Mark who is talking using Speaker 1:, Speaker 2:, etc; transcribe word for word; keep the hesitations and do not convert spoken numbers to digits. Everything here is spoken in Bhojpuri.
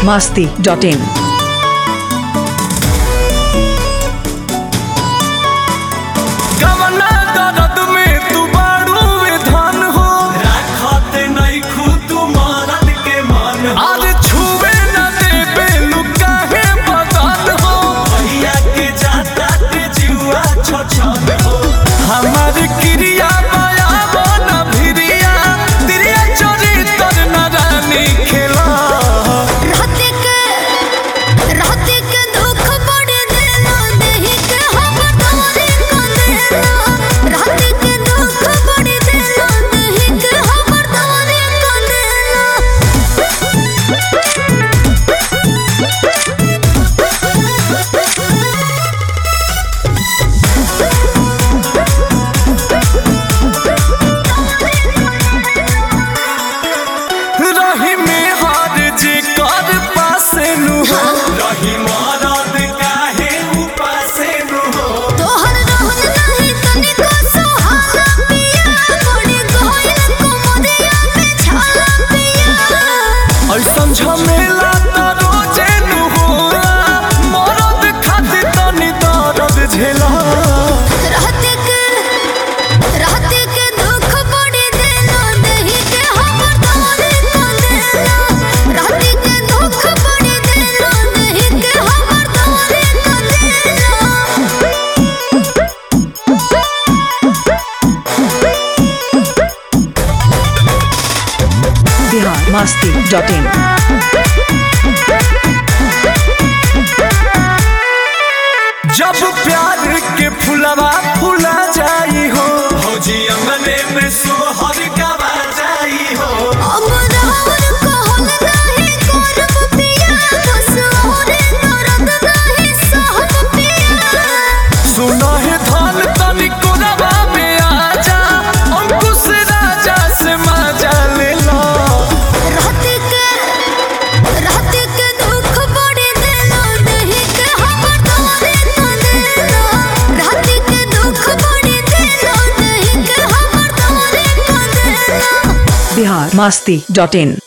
Speaker 1: masti dot in. masti dot in.
Speaker 2: जब प्यार के फुलवा फुला जाई हो भौजी अंगने में सोहर गवा जाई हो
Speaker 3: अमरावर कहल नहीं करब पिया बस और दर्द नहीं सहब पिया
Speaker 2: सुना है धान तनी कोरबा में आजा अंकुश राजा से मजा ले लो
Speaker 3: रात के रात के दुख बड़े देलो नहीं के हमर तोरे तो देलो रात के दुख बड़े देलो नहीं के हमर तोरे तो देलो
Speaker 1: Bihar masti dot in.